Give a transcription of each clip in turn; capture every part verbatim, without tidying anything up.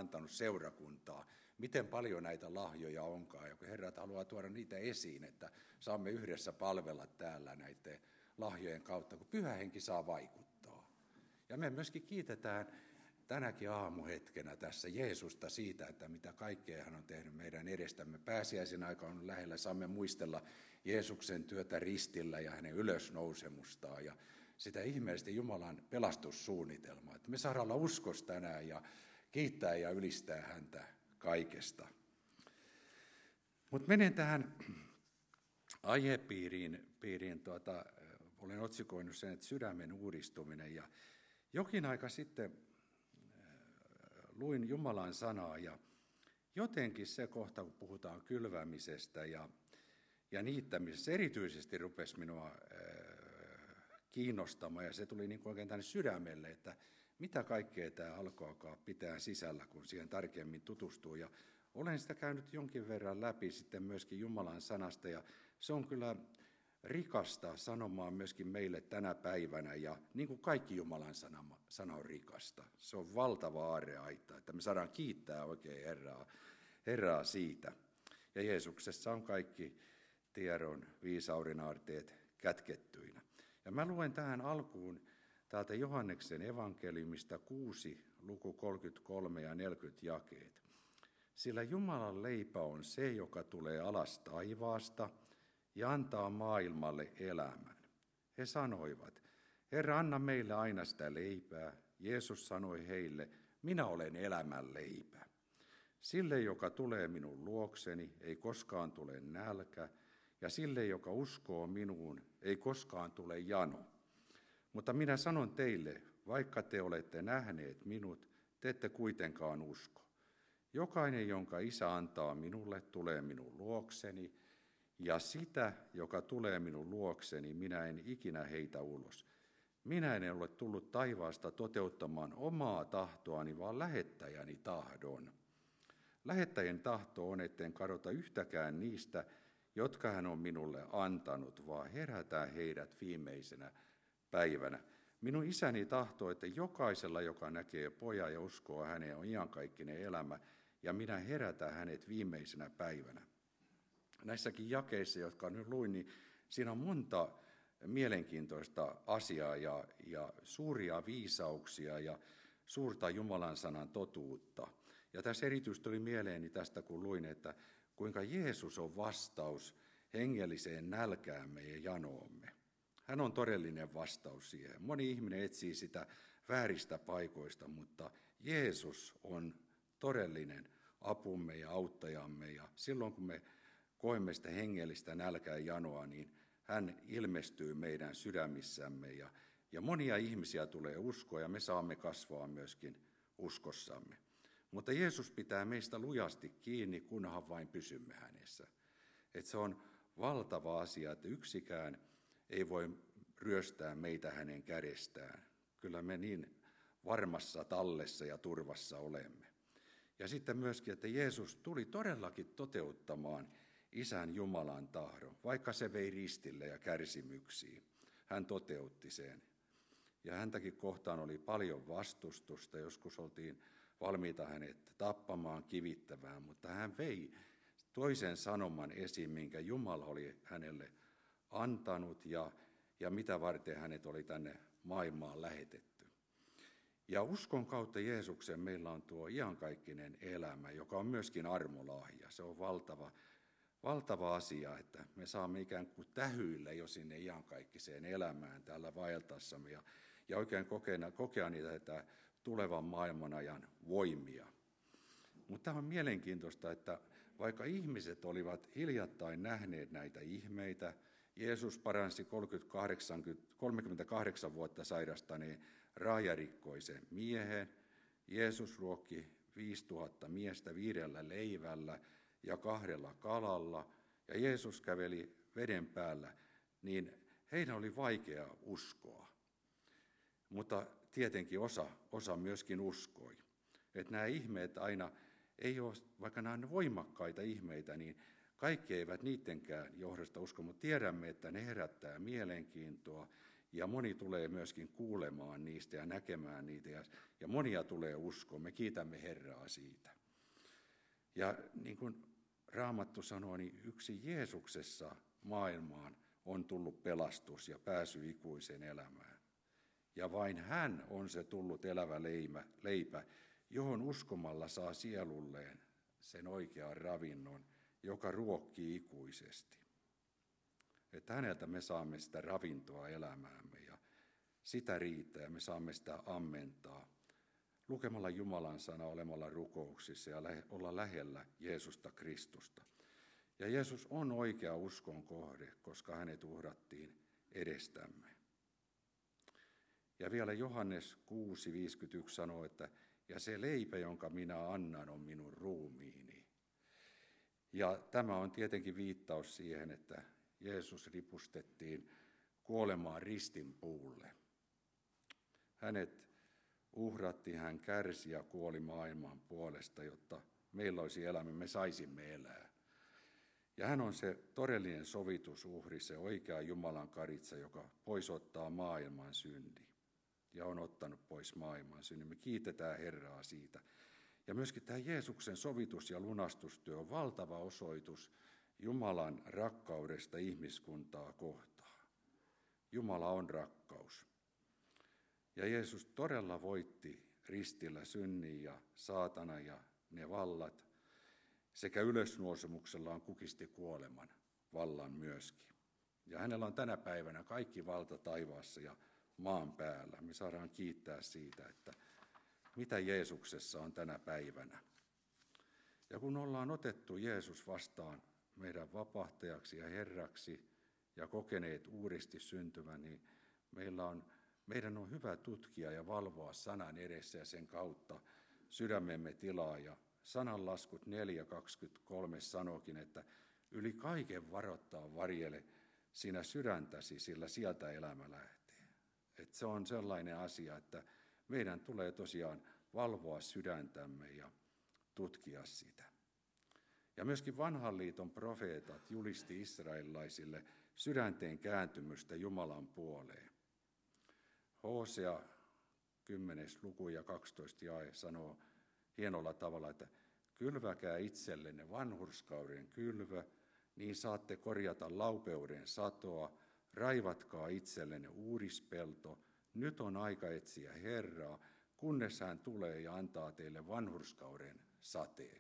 antanut seurakuntaa, miten paljon näitä lahjoja onkaan, ja kun Herra haluaa tuoda niitä esiin, että saamme yhdessä palvella täällä näiden lahjojen kautta, kun Pyhä Henki saa vaikuttaa. Ja me myöskin kiitetään tänäkin aamuhetkenä tässä Jeesusta siitä, että mitä kaikkea hän on tehnyt meidän edestämme. Pääsiäisen aika on lähellä, saamme muistella Jeesuksen työtä ristillä ja hänen ylösnousemustaan ja sitä ihmeellistä Jumalan pelastussuunnitelmaa. Että me saadaan olla uskossa tänään ja kiittää ja ylistää häntä kaikesta. Mutta menen tähän aihepiiriin, piiriin, tuota, olen otsikoinut sen, että sydämen uudistuminen. Ja jokin aika sitten luin Jumalan sanaa ja jotenkin se kohta, kun puhutaan kylvämisestä ja, ja niittämisestä, erityisesti rupesi minua äh, kiinnostamaan ja se tuli niin kuin oikein tänne sydämelle, että mitä kaikkea tämä alkoakaan pitää sisällä, kun siihen tarkemmin tutustuu. Ja olen sitä käynyt jonkin verran läpi sitten myöskin Jumalan sanasta ja se on kyllä rikasta sanomaan myöskin meille tänä päivänä, ja niin kuin kaikki Jumalan sana, sana on rikasta. Se on valtava aarreaitta, että me saadaan kiittää oikein Herraa, Herraa siitä. Ja Jeesuksessa on kaikki tiedon viisauden aarteet kätkettyinä. Ja mä luen tähän alkuun täältä Johanneksen evankeliumista kuusi, luku kolmekymmentäkolme ja neljäkymmentä jakeet. Sillä Jumalan leipä on se, joka tulee alas taivaasta, ja antaa maailmalle elämän. He sanoivat, Herra, anna meille aina sitä leipää. Jeesus sanoi heille, minä olen elämän leipä. Sille, joka tulee minun luokseni, ei koskaan tule nälkä, ja sille, joka uskoo minuun, ei koskaan tule jano. Mutta minä sanon teille, vaikka te olette nähneet minut, te ette kuitenkaan usko. Jokainen, jonka Isä antaa minulle, tulee minun luokseni, ja sitä, joka tulee minun luokseni, minä en ikinä heitä ulos. Minä en ole tullut taivaasta toteuttamaan omaa tahtoani, vaan lähettäjäni tahdon. Lähettäjän tahto on, etten kadota yhtäkään niistä, jotka hän on minulle antanut, vaan herätää heidät viimeisenä päivänä. Minun isäni tahtoo, että jokaisella, joka näkee pojan ja uskoo häneen, on iankaikkinen elämä, ja minä herätän hänet viimeisenä päivänä. Näissäkin jakeissa, jotka nyt luin, niin siinä on monta mielenkiintoista asiaa ja, ja suuria viisauksia ja suurta Jumalan sanan totuutta. Ja tässä erityisesti tuli mieleeni tästä, kun luin, että kuinka Jeesus on vastaus hengelliseen nälkäämme ja janoomme. Hän on todellinen vastaus siihen. Moni ihminen etsii sitä vääristä paikoista, mutta Jeesus on todellinen apumme ja auttajamme. Ja silloin kun me koemme sitä hengellistä nälkää ja janoa, niin hän ilmestyy meidän sydämissämme ja, ja monia ihmisiä tulee uskoa ja me saamme kasvaa myöskin uskossamme. Mutta Jeesus pitää meistä lujasti kiinni, kunhan vain pysymme hänessä. Et se on valtava asia, että yksikään ei voi ryöstää meitä hänen kädestään. Kyllä me niin varmassa tallessa ja turvassa olemme. Ja sitten myöskin, että Jeesus tuli todellakin toteuttamaan Isän Jumalan tahdon, vaikka se vei ristille ja kärsimyksiin. Hän toteutti sen. Ja häntäkin kohtaan oli paljon vastustusta. Joskus oltiin valmiita hänet tappamaan, kivittämään, mutta hän vei toisen sanoman esiin, minkä Jumala oli hänelle antanut ja, ja mitä varten hänet oli tänne maailmaan lähetetty. Ja uskon kautta Jeesuksen meillä on tuo iankaikkinen elämä, joka on myöskin armolahja. Se on valtava Valtava asia, että me saamme ikään kuin tähyillä jo sinne iankaikkiseen elämään täällä vaeltassamme ja, ja oikein kokea, kokea niitä että tulevan maailmanajan voimia. Mutta tämä on mielenkiintoista, että vaikka ihmiset olivat hiljattain nähneet näitä ihmeitä, Jeesus paransi kolmekymmentäkahdeksan vuotta sairastaneen raajarikkoisen miehen, Jeesus ruokki viisituhatta miestä viidellä leivällä, ja kahdella kalalla, ja Jeesus käveli veden päällä, niin heidän oli vaikea uskoa. Mutta tietenkin osa, osa myöskin uskoi. Että nämä ihmeet aina ei ole, vaikka nämä on voimakkaita ihmeitä, niin kaikki eivät niidenkään johdosta usko, mutta tiedämme, että ne herättää mielenkiintoa, Ja moni tulee myöskin kuulemaan niistä ja näkemään niitä, ja, ja monia tulee uskoon. Me kiitämme Herraa siitä. Ja niin kuin Raamattu sanoo, niin yksi Jeesuksessa maailmaan on tullut pelastus ja pääsy ikuiseen elämään. Ja vain hän on se tullut elävä leipä, leipä, johon uskomalla saa sielulleen sen oikean ravinnon, joka ruokkii ikuisesti. Että häneltä me saamme sitä ravintoa elämäämme ja sitä riittää, me saamme sitä ammentaa. Lukemalla Jumalan sana, olemalla rukouksissa ja olla lähellä Jeesusta Kristusta. Ja Jeesus on oikea uskon kohde, koska hänet uhrattiin edestämme. Ja vielä Johannes kuusi viisikymmentäyksi sanoo, että ja se leipä, jonka minä annan, on minun ruumiini. Ja tämä on tietenkin viittaus siihen, että Jeesus ripustettiin kuolemaan ristin puulle. Hänet uhrattiin, hän kärsi ja kuoli maailman puolesta, jotta meillä olisi elämä, me saisimme elää. Ja hän on se todellinen sovitusuhri, se oikea Jumalan karitsa, joka poisottaa maailman synti. Ja on ottanut pois maailman synnin. Me kiitetään Herraa siitä. Ja myöskin tämä Jeesuksen sovitus- ja lunastustyö on valtava osoitus Jumalan rakkaudesta ihmiskuntaa kohtaan. Jumala on rakkaus. Ja Jeesus todella voitti ristillä synnin ja saatana ja ne vallat, sekä ylösnousemuksellaan kukisti kuoleman vallan myöskin. Ja hänellä on tänä päivänä kaikki valta taivaassa ja maan päällä. Me saadaan kiittää siitä, että mitä Jeesuksessa on tänä päivänä. Ja kun ollaan otettu Jeesus vastaan meidän vapahtajaksi ja Herraksi ja kokeneet uudesti syntymän, niin meillä on, meidän on hyvä tutkia ja valvoa sanan edessä ja sen kautta sydämemme tilaa. Ja sananlaskut neljä kaksikymmentäkolme sanookin, että yli kaiken varoittaa varjele sinä sydäntäsi, sillä sieltä elämä lähtee. Että se on sellainen asia, että meidän tulee tosiaan valvoa sydäntämme ja tutkia sitä. Ja myöskin vanhan liiton profeetat julisti israelilaisille sydänteen kääntymystä Jumalan puoleen. Hosea kymmenes luku ja kaksitoista jae sanoo hienolla tavalla, että kylväkää itsellenne vanhurskauden kylvö, niin saatte korjata laupeuden satoa, raivatkaa itsellenne uudispelto, nyt on aika etsiä Herraa, kunnes hän tulee ja antaa teille vanhurskauden sateen.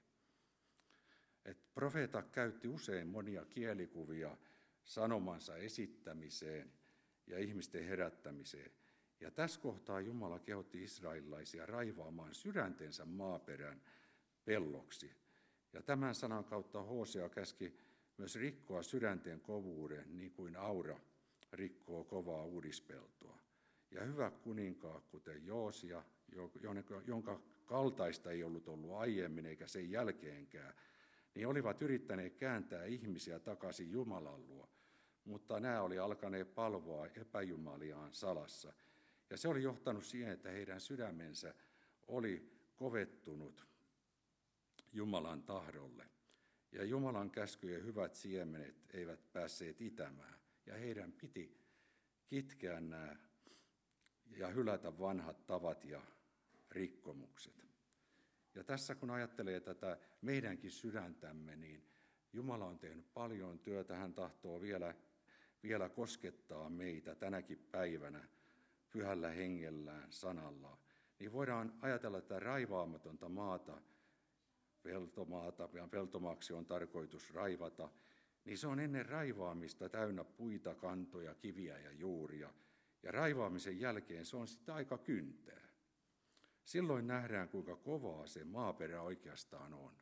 Et profeeta käytti usein monia kielikuvia sanomansa esittämiseen ja ihmisten herättämiseen. Ja tässä kohtaa Jumala kehotti israelilaisia raivaamaan sydäntensä maaperän pelloksi. Ja tämän sanan kautta Hosea käski myös rikkoa sydänten kovuuden, niin kuin aura rikkoo kovaa uudispeltoa. Ja hyvä kuninkaa, kuten Joosia, jonka kaltaista ei ollut ollut aiemmin eikä sen jälkeenkään, niin olivat yrittäneet kääntää ihmisiä takaisin Jumalan luo, mutta nämä oli alkaneet palvoa epäjumaliaan salassa. Ja se oli johtanut siihen, että heidän sydämensä oli kovettunut Jumalan tahdolle. Ja Jumalan käskyjen hyvät siemenet eivät päässeet itämään. Ja heidän piti kitkeä nämä ja hylätä vanhat tavat ja rikkomukset. Ja tässä kun ajattelee tätä meidänkin sydäntämme, niin Jumala on tehnyt paljon työtä. Hän tahtoo vielä, vielä koskettaa meitä tänäkin päivänä pyhällä hengellään, sanallaan. Niin voidaan ajatella, että raivaamatonta maata, peltomaata, ja peltomaaksi on tarkoitus raivata, niin se on ennen raivaamista täynnä puita, kantoja, kiviä ja juuria. Ja raivaamisen jälkeen se on sitten aika kyntää. Silloin nähdään, kuinka kovaa se maaperä oikeastaan on.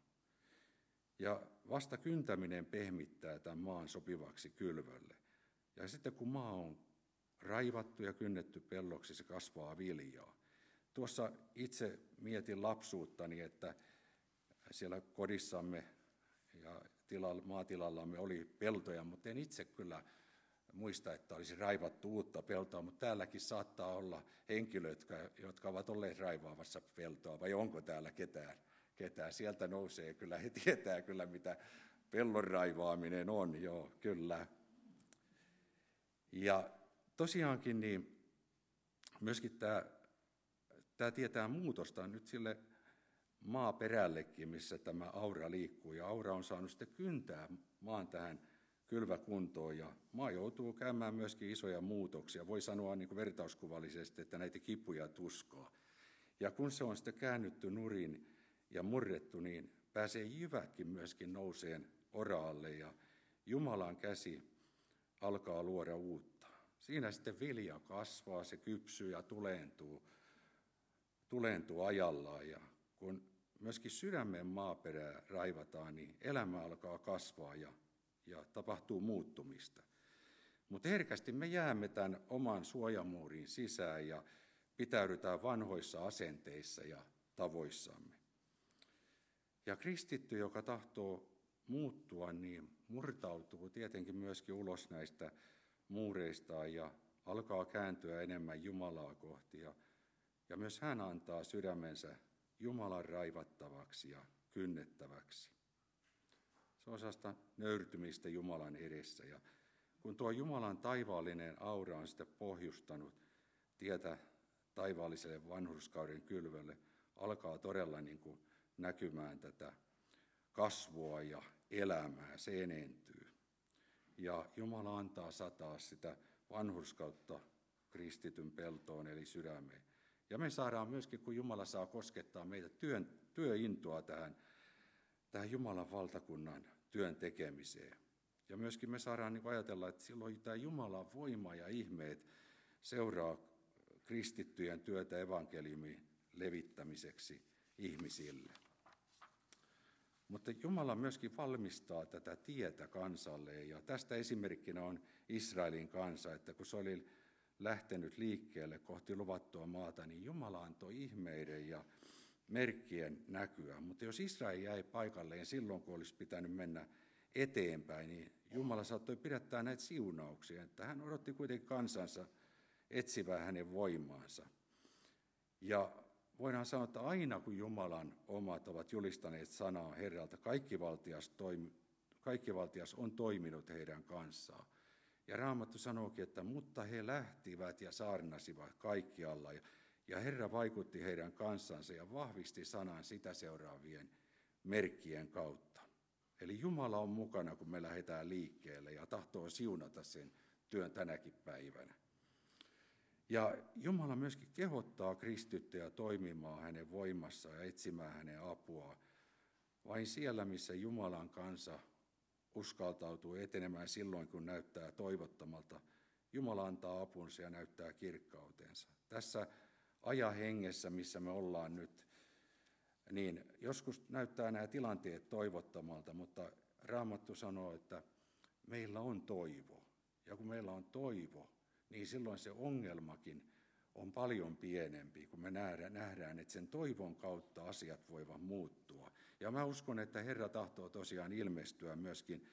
Ja vasta kyntäminen pehmittää tämän maan sopivaksi kylvölle. Ja sitten kun maa on raivattu ja kynnetty pelloksi, se kasvaa viljaa. Tuossa itse mietin lapsuuttani, että siellä kodissamme ja maatilallamme oli peltoja, mutta en itse kyllä muista, että olisi raivattu uutta peltoa, mutta täälläkin saattaa olla henkilöitä, jotka ovat olleet raivaavassa peltoa, vai onko täällä ketään? ketään. Sieltä nousee kyllä, he tietää kyllä, mitä pellon raivaaminen on, joo, kyllä. Ja tosiaankin niin myöskin tämä, tämä tietää muutosta nyt sille maaperällekin, missä tämä aura liikkuu. Ja aura on saanut sitten kyntää maan tähän kylväkuntoon. Ja maa joutuu käymään myöskin isoja muutoksia. Voi sanoa niin kuin vertauskuvallisesti, että näitä kipuja tuskaa. Ja kun se on sitten käännytty nurin ja murrettu, niin pääsee jyvätkin myöskin nouseen oraalle. Ja Jumalan käsi alkaa luoda uutta. Siinä sitten vilja kasvaa, se kypsyy ja tuleentuu, tuleentuu ajallaan. Ja kun myöskin sydämen maaperää raivataan, niin elämä alkaa kasvaa ja, ja tapahtuu muuttumista. Mutta herkästi me jäämme tämän oman suojamuurin sisään ja pitäydytään vanhoissa asenteissa ja tavoissamme. Ja kristitty, joka tahtoo muuttua, niin murtautuu tietenkin myöskin ulos näistä muureistaan ja alkaa kääntyä enemmän Jumalaa kohti. Ja, ja myös hän antaa sydämensä Jumalan raivattavaksi ja kynnettäväksi. Se on sellaista nöyrtymistä Jumalan edessä. Ja kun tuo Jumalan taivaallinen aura on sitten pohjustanut tietä taivaalliselle vanhurskauden kylvölle, alkaa todella niin kuin näkymään tätä kasvua ja elämää, se enentyy. Ja Jumala antaa sataa sitä vanhurskautta kristityn peltoon eli sydämeen. Ja me saadaan myöskin, kun Jumala saa koskettaa meitä työn, työintoa tähän, tähän Jumalan valtakunnan työn tekemiseen. Ja myöskin me saadaan niin ajatella, että silloin tämä Jumalan voima ja ihmeet seuraa kristittyjen työtä evankeliumin levittämiseksi ihmisille. Mutta Jumala myöskin valmistaa tätä tietä kansalle, ja tästä esimerkkinä on Israelin kansa, että kun se oli lähtenyt liikkeelle kohti luvattua maata, niin Jumala antoi ihmeiden ja merkkien näkyä. Mutta jos Israel jäi paikalleen silloin, kun olisi pitänyt mennä eteenpäin, niin Jumala saattoi pidättää näitä siunauksia, että hän odotti kuitenkin kansansa etsivää hänen voimaansa. Ja voidaan sanoa, että aina kun Jumalan omat ovat julistaneet sanaa Herralta, kaikkivaltias, toimi, kaikkivaltias on toiminut heidän kanssaan. Ja Raamattu sanookin, että mutta he lähtivät ja saarnasivat kaikkialla. Ja, ja Herra vaikutti heidän kanssansa ja vahvisti sanan sitä seuraavien merkkien kautta. Eli Jumala on mukana, kun me lähdetään liikkeelle ja tahtoo siunata sen työn tänäkin päivänä. Ja Jumala myöskin kehottaa kristittyjä toimimaan hänen voimassaan ja etsimään hänen apuaan. Vain siellä, missä Jumalan kansa uskaltautuu etenemään silloin, kun näyttää toivottomalta, Jumala antaa apunsa ja näyttää kirkkautensa. Tässä ajahengessä, missä me ollaan nyt, niin joskus näyttää nämä tilanteet toivottomalta, mutta Raamattu sanoo, että meillä on toivo. Ja kun meillä on toivo, niin silloin se ongelmakin on paljon pienempi, kun me nähdään, että sen toivon kautta asiat voivat muuttua. Ja mä uskon, että Herra tahtoo tosiaan ilmestyä myöskin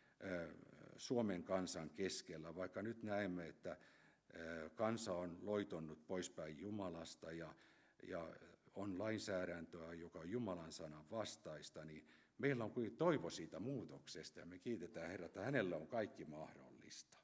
Suomen kansan keskellä, vaikka nyt näemme, että kansa on loitonnut poispäin Jumalasta ja, ja on lainsäädäntöä, joka on Jumalan sanan vastaista, niin meillä on kuitenkin toivo siitä muutoksesta ja me kiitetään Herra, että hänellä on kaikki mahdollista.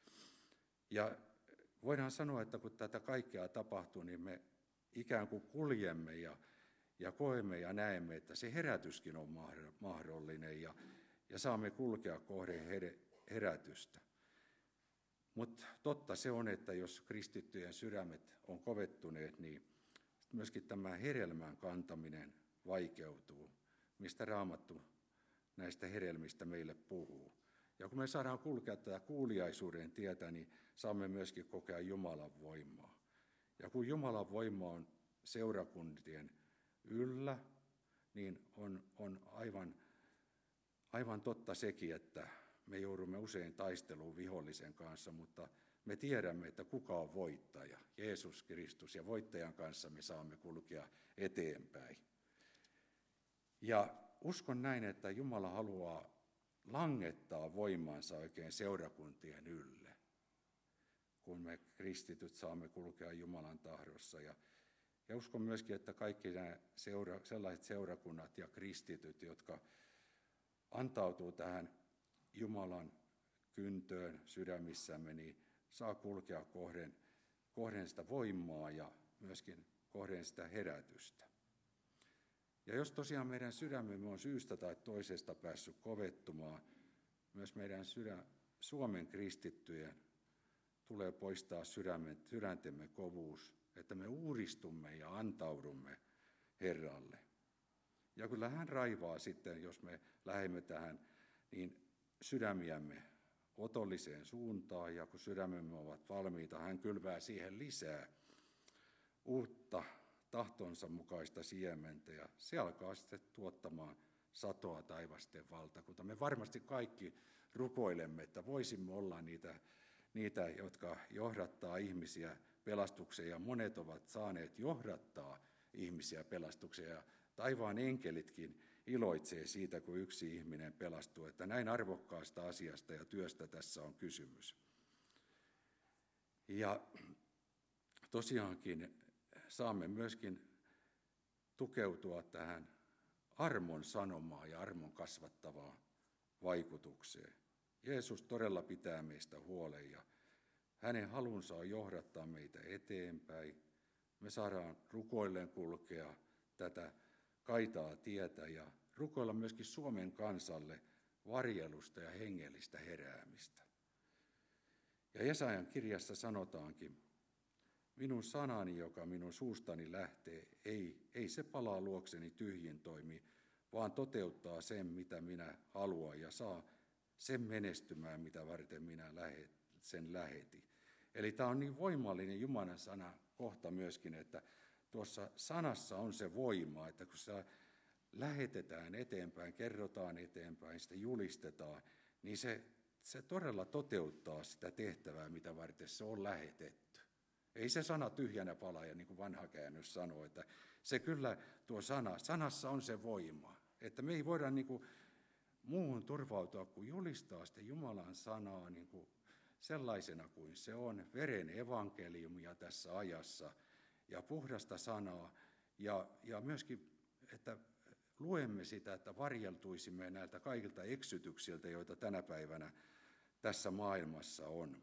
Ja voidaan sanoa, että kun tätä kaikkea tapahtuu, niin me ikään kuin kuljemme ja, ja koemme ja näemme, että se herätyskin on mahdollinen ja, ja saamme kulkea kohden her, herätystä. Mutta totta se on, että jos kristittyjen sydämet on kovettuneet, niin myöskin tämä hedelmän kantaminen vaikeutuu, mistä Raamattu näistä hedelmistä meille puhuu. Ja kun me saadaan kulkea tätä kuuliaisuuden tietä, niin saamme myöskin kokea Jumalan voimaa. Ja kun Jumalan voima on seurakuntien yllä, niin on, on aivan, aivan totta sekin, että me joudumme usein taisteluun vihollisen kanssa, mutta me tiedämme, että kuka on voittaja, Jeesus Kristus, ja voittajan kanssa me saamme kulkea eteenpäin. Ja uskon näin, että Jumala haluaa langettaa voimansa oikein seurakuntien ylle, kun me kristityt saamme kulkea Jumalan tahdossa. Ja, ja uskon myöskin, että kaikki nämä seura, sellaiset seurakunnat ja kristityt, jotka antautuu tähän Jumalan kyntöön sydämissämme, niin saa kulkea kohden, kohden sitä voimaa ja myöskin kohden sitä herätystä. Ja jos tosiaan meidän sydämemme on syystä tai toisesta päässyt kovettumaan, myös meidän sydän, Suomen kristittyjen tulee poistaa sydämen, sydäntemme kovuus, että me uudistumme ja antaudumme Herralle. Ja kyllä hän raivaa sitten, jos me lähdemme tähän, niin sydämiämme otolliseen suuntaan, ja kun sydämemme ovat valmiita, hän kylvää siihen lisää uutta tahtonsa mukaista siementä, ja se alkaa sitten tuottamaan satoa taivasten valtakunta. Me varmasti kaikki rukoilemme, että voisimme olla niitä, niitä, jotka johdattaa ihmisiä pelastukseen, ja monet ovat saaneet johdattaa ihmisiä pelastukseen, ja taivaan enkelitkin iloitsee siitä, kun yksi ihminen pelastuu, että näin arvokkaasta asiasta ja työstä tässä on kysymys. Ja tosiaankin saamme myöskin tukeutua tähän armon sanomaan ja armon kasvattavaan vaikutukseen. Jeesus todella pitää meistä huolen ja hänen halunsa on johdattaa meitä eteenpäin. Me saadaan rukoilleen kulkea tätä kaitaa tietä ja rukoilla myöskin Suomen kansalle varjelusta ja hengellistä heräämistä. Ja Jesajan kirjassa sanotaankin, minun sanani, joka minun suustani lähtee, ei, ei se palaa luokseni tyhjin toimi, vaan toteuttaa sen, mitä minä haluan ja saa sen menestymään, mitä varten minä lähet, sen lähetin. Eli tämä on niin voimallinen Jumalan sana kohta myöskin, että tuossa sanassa on se voima, että kun se lähetetään eteenpäin, kerrotaan eteenpäin, sitä julistetaan, niin se, se todella toteuttaa sitä tehtävää, mitä varten se on lähetetty. Ei se sana tyhjänä pala, ja niin kuin vanha käännös sanoo, että se kyllä tuo sana, sanassa on se voima, että me ei voida niin kuin muuhun turvautua, kuin julistaa sitä Jumalan sanaa niin kuin sellaisena kuin se on, veren evankeliumia tässä ajassa, ja puhdasta sanaa, ja, ja myöskin, että luemme sitä, että varjeltuisimme näiltä kaikilta eksytyksiltä, joita tänä päivänä tässä maailmassa on.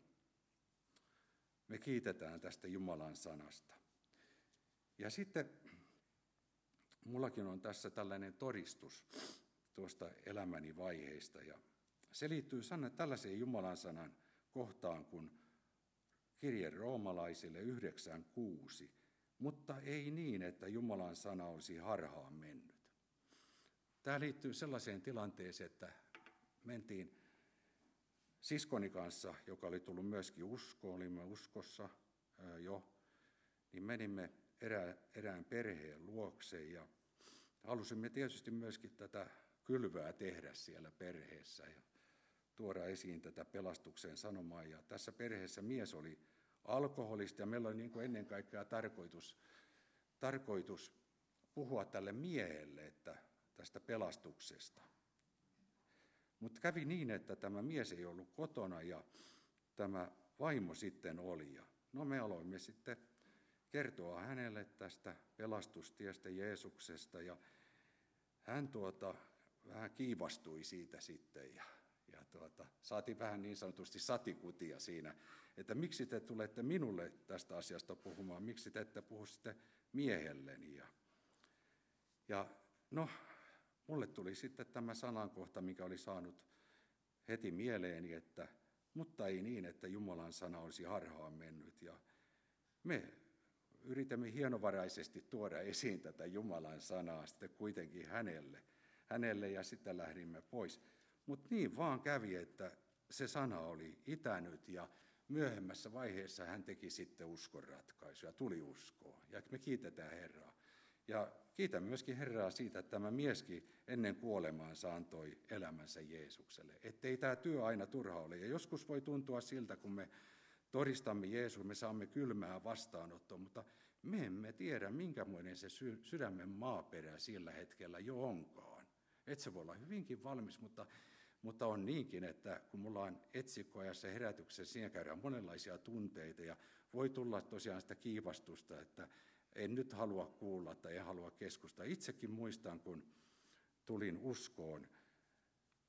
Me kiitetään tästä Jumalan sanasta. Ja sitten mullakin on tässä tällainen todistus tuosta elämäni vaiheista, ja se liittyy sana, tällaiseen Jumalan sanan kohtaan kuin kirje roomalaisille yhdeksän kuusi, mutta ei niin, että Jumalan sana olisi harhaan mennyt. Tämä liittyy sellaiseen tilanteeseen, että mentiin siskoni kanssa, joka oli tullut myöskin uskoon, olimme uskossa jo, niin menimme erään, erään perheen luokse ja halusimme tietysti myöskin tätä kylvää tehdä siellä perheessä ja tuoda esiin tätä pelastuksen sanomaa. Ja tässä perheessä mies oli alkoholista ja meillä oli niin kuin ennen kaikkea tarkoitus, tarkoitus puhua tälle miehelle että tästä pelastuksesta. Mutta kävi niin, että tämä mies ei ollut kotona ja tämä vaimo sitten oli. Ja no me aloimme sitten kertoa hänelle tästä pelastustiestä Jeesuksesta ja hän tuota, vähän kiivastui siitä sitten ja, ja tuota, saatiin vähän niin sanotusti satikutia siinä, että miksi te tulette minulle tästä asiasta puhumaan, miksi te ette puhu sitten miehelleni. Ja, ja no, mulle tuli sitten tämä sanankohta, mikä oli saanut heti mieleeni, että mutta ei niin, että Jumalan sana olisi harhaan mennyt. Ja me yritämme hienovaraisesti tuoda esiin tätä Jumalan sanaa sitten kuitenkin hänelle, hänelle ja sitten lähdimme pois. Mutta niin vaan kävi, että se sana oli itänyt ja myöhemmässä vaiheessa hän teki sitten uskonratkaisuja, tuli uskoon. Ja me kiitetään Herraa. Ja kiitän myöskin Herraa siitä, että tämä mieskin ennen kuolemaansa antoi elämänsä Jeesukselle. Ettei tämä työ aina turha ole. Ja joskus voi tuntua siltä, kun me todistamme Jeesus, me saamme kylmää vastaanottoa, mutta me emme tiedä, minkämoinen se sydämen maaperä sillä hetkellä jo onkaan. Et se voi olla hyvinkin valmis, mutta, mutta on niinkin, että kun mulla on etsikkoajassa herätyksessä, siinä käydään monenlaisia tunteita ja voi tulla tosiaan sitä kiivastusta, että en nyt halua kuulla tai en halua keskustaa. Itsekin muistan, kun tulin uskoon,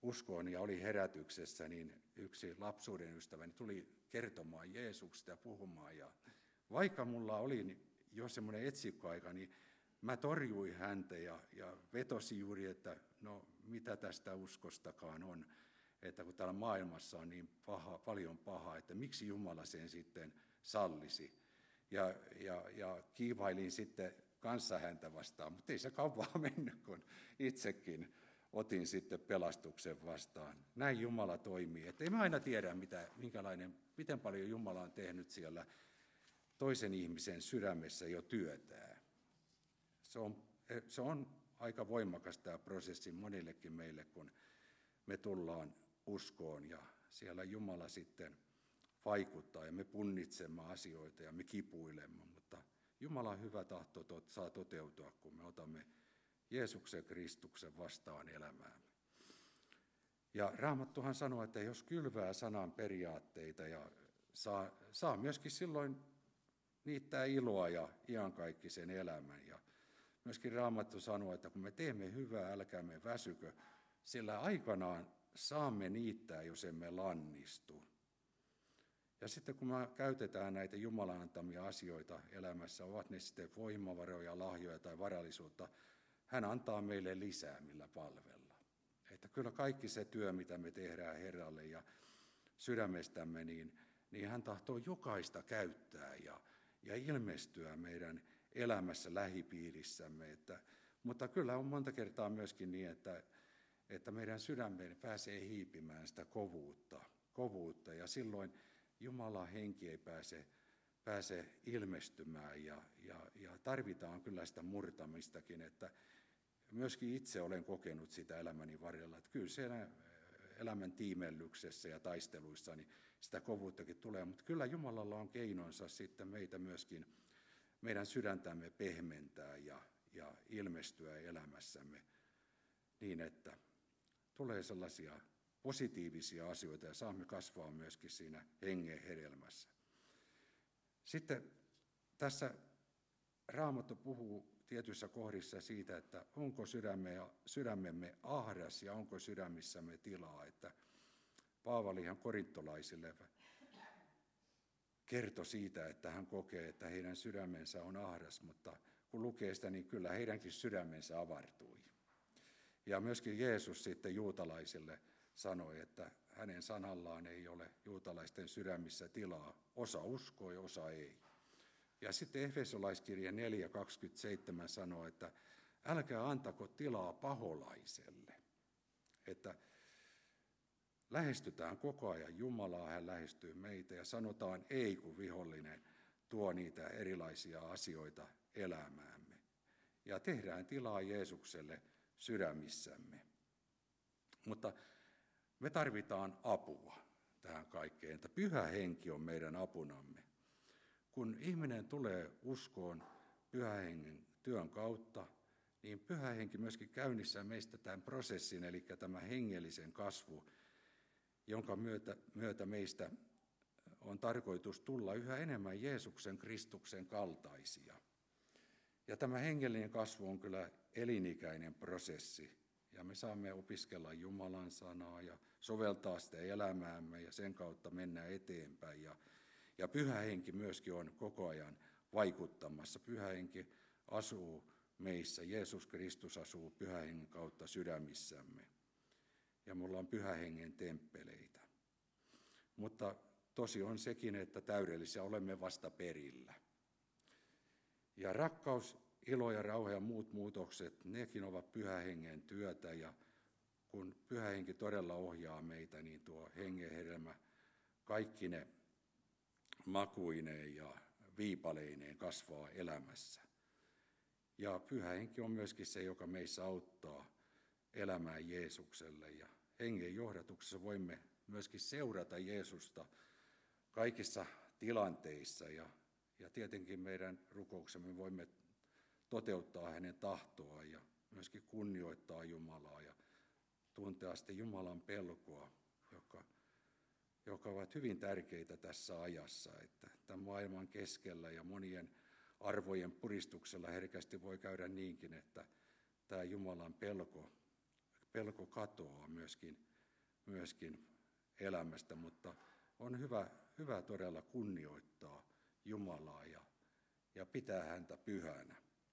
uskoon ja oli herätyksessä, niin yksi lapsuuden ystäväni tuli kertomaan Jeesuksesta ja puhumaan. Ja vaikka mulla oli jo semmoinen etsikkoaika, niin mä torjuin häntä ja, ja vetosin juuri, että no mitä tästä uskostakaan on, että kun täällä maailmassa on niin paha, paljon pahaa, että miksi Jumala sen sitten sallisi. Ja, ja, ja kiivailin sitten kanssa häntä vastaan, mutta ei se kauan mennyt, kun itsekin otin sitten pelastuksen vastaan. Näin Jumala toimii. Että ei me aina tiedä, mitä, minkälainen, miten paljon Jumala on tehnyt siellä toisen ihmisen sydämessä jo työtään. Se on, se on aika voimakas tämä prosessi monillekin meille, kun me tullaan uskoon ja siellä Jumala sitten vaikuttaa ja me punnitsemme asioita ja me kipuilemme, mutta Jumalan hyvä tahto tot, saa toteutua, kun me otamme Jeesuksen Kristuksen vastaan elämäämme. Ja Raamattuhan sanoo, että jos kylvää sanan periaatteita ja saa, saa myöskin silloin niittää iloa ja iankaikkisen elämän. Ja myöskin Raamattu sanoo, että kun me teemme hyvää, älkäämme väsykö, sillä aikanaan saamme niittää, jos emme lannistu. Ja sitten kun me käytetään näitä Jumalan antamia asioita elämässä, ovat ne sitten voimavaroja, lahjoja tai varallisuutta, hän antaa meille lisää, millä palvella. Että kyllä kaikki se työ, mitä me tehdään Herralle ja sydämestämme, niin, niin hän tahtoo jokaista käyttää ja, ja ilmestyä meidän elämässä lähipiirissämme. Että, mutta kyllä on monta kertaa myöskin niin, että, että meidän sydämeen pääsee hiipimään sitä kovuutta, kovuutta ja silloin Jumalan henki ei pääse, pääse ilmestymään ja, ja, ja tarvitaan kyllä sitä murtamistakin, että myöskin itse olen kokenut sitä elämäni varrella, että kyllä siellä elämän tiimellyksessä ja taisteluissa niin sitä kovuuttakin tulee, mutta kyllä Jumalalla on keinonsa sitten meitä myöskin, meidän sydäntämme pehmentää ja, ja ilmestyä elämässämme niin, että tulee sellaisia positiivisia asioita ja saamme kasvaa myöskin siinä hengen hedelmässä. Sitten tässä Raamattu puhuu tietyissä kohdissa siitä, että onko sydämme, sydämemme ahdas ja onko sydämissämme tilaa. Että Paavalihan korintolaisille kertoi siitä, että hän kokee, että heidän sydämensä on ahdas, mutta kun lukee sitä, niin kyllä heidänkin sydämensä avartui. Ja myöskin Jeesus sitten juutalaisille sanoi, että hänen sanallaan ei ole juutalaisten sydämissä tilaa. Osa uskoo ja osa ei. Ja sitten Efesolaiskirja neljä kaksikymmentäseitsemän sanoo, että älkää antako tilaa paholaiselle. Että lähestytään koko ajan Jumalaa, hän lähestyy meitä ja sanotaan ei, kun vihollinen tuo niitä erilaisia asioita elämäämme. Ja tehdään tilaa Jeesukselle sydämissämme. Mutta me tarvitaan apua tähän kaikkeen, että Pyhä Henki on meidän apunamme. Kun ihminen tulee uskoon Pyhän Hengen työn kautta, niin Pyhä Henki myöskin käynnistää meistä tämän prosessin, eli tämä hengellisen kasvu, jonka myötä, myötä meistä on tarkoitus tulla yhä enemmän Jeesuksen Kristuksen kaltaisia. Ja tämä hengellinen kasvu on kyllä elinikäinen prosessi, ja me saamme opiskella Jumalan sanaa ja soveltaa sitä elämäämme ja sen kautta mennä eteenpäin. Ja, ja Pyhä Henki myöskin on koko ajan vaikuttamassa. Pyhä Henki asuu meissä, Jeesus Kristus asuu Pyhä Hengen kautta sydämissämme. Ja mulla on Pyhä Hengen temppeleitä. Mutta tosi on sekin, että täydellisiä olemme vasta perillä. Ja rakkaus, ilo ja rauha ja muut muutokset, nekin ovat Pyhä Hengen työtä. Ja kun Pyhä Henki todella ohjaa meitä, niin tuo hengen hedelmä kaikki ne makuineen ja viipaleineen kasvaa elämässä. Ja Pyhä Henki on myöskin se, joka meissä auttaa elämään Jeesukselle. Ja hengen johdatuksessa voimme myöskin seurata Jeesusta kaikissa tilanteissa. Ja, ja tietenkin meidän rukouksemme voimme toteuttaa hänen tahtoaan ja myöskin kunnioittaa Jumalaa ja tuntea sitten Jumalan pelkoa, joka, joka ovat hyvin tärkeitä tässä ajassa. Että tämän maailman keskellä ja monien arvojen puristuksella herkästi voi käydä niinkin, että tämä Jumalan pelko, pelko katoaa myöskin myöskin elämästä, mutta on hyvä, hyvä todella kunnioittaa Jumalaa ja, ja pitää häntä pyhänä.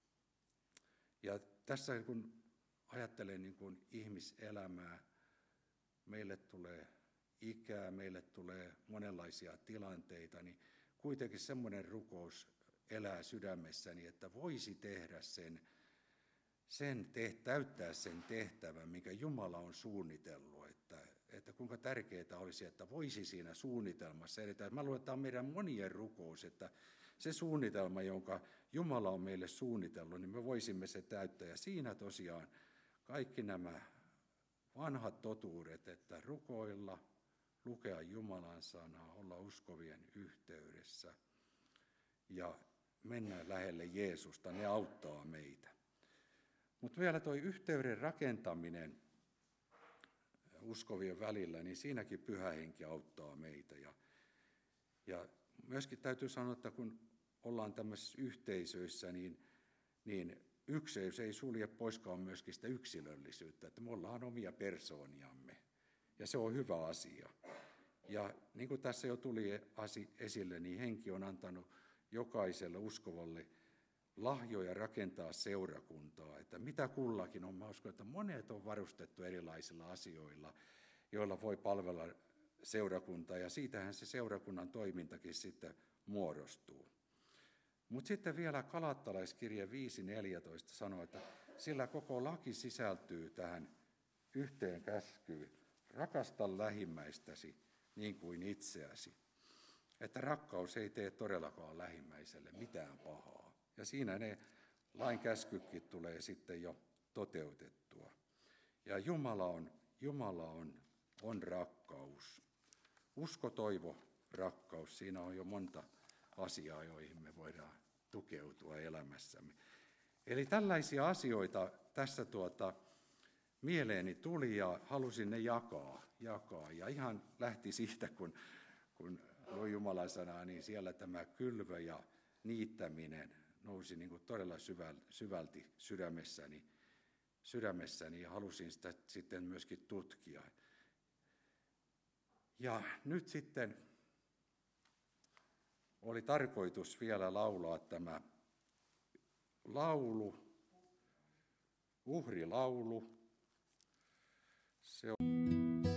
Ja tässä kun ajattelen niin kuin ihmiselämää, meille tulee ikää, meille tulee monenlaisia tilanteita, niin kuitenkin semmoinen rukous elää sydämessäni, että voisi tehdä sen, sen te, täyttää sen tehtävän, minkä Jumala on suunnitellut, että, että kuinka tärkeää olisi, että voisi siinä suunnitelmassa edetä. Mä luulen, että tämä on meidän monien rukous, että se suunnitelma, jonka Jumala on meille suunnitellut, niin me voisimme se täyttää. Ja siinä tosiaan kaikki nämä vanhat totuudet, että rukoilla, lukea Jumalan sanaa, olla uskovien yhteydessä ja mennä lähelle Jeesusta, ne auttaa meitä. Mutta vielä tuo yhteyden rakentaminen uskovien välillä, niin siinäkin Pyhä Henki auttaa meitä. Ja, ja myöskin täytyy sanoa, että kun ollaan tämmöisissä yhteisöissä, niin, niin ykseys ei sulje poiskaan myöskin sitä yksilöllisyyttä, että me ollaan omia persooniamme, ja se on hyvä asia. Ja niin kuin tässä jo tuli esille, niin Henki on antanut jokaiselle uskovalle lahjoja rakentaa seurakuntaa, että mitä kullakin on. Mä uskon, että monet on varustettu erilaisilla asioilla, joilla voi palvella seurakuntaa, ja siitähän se seurakunnan toimintakin sitten muodostuu. Mutta sitten vielä Galattalaiskirje viisi neljätoista sanoo, että sillä koko laki sisältyy tähän yhteen käskyyn. Rakasta lähimmäistäsi niin kuin itseäsi. Että rakkaus ei tee todellakaan lähimmäiselle mitään pahaa. Ja siinä ne lain käskytkin tulee sitten jo toteutettua. Ja Jumala on, Jumala on, on rakkaus. Usko, toivo, rakkaus. Siinä on jo monta asiaa, joihin me voidaan tukeutua elämässämme. Eli tällaisia asioita tässä tuota mieleeni tuli ja halusin ne jakaa. jakaa. Ja ihan lähti siitä, kun, kun luin Jumalan sanaa, niin siellä tämä kylvö ja niittäminen nousi niin kuin todella syvälti sydämessäni, sydämessäni ja halusin sitä sitten myöskin tutkia. Ja nyt sitten oli tarkoitus vielä laulaa tämä laulu, uhrilaulu. Se on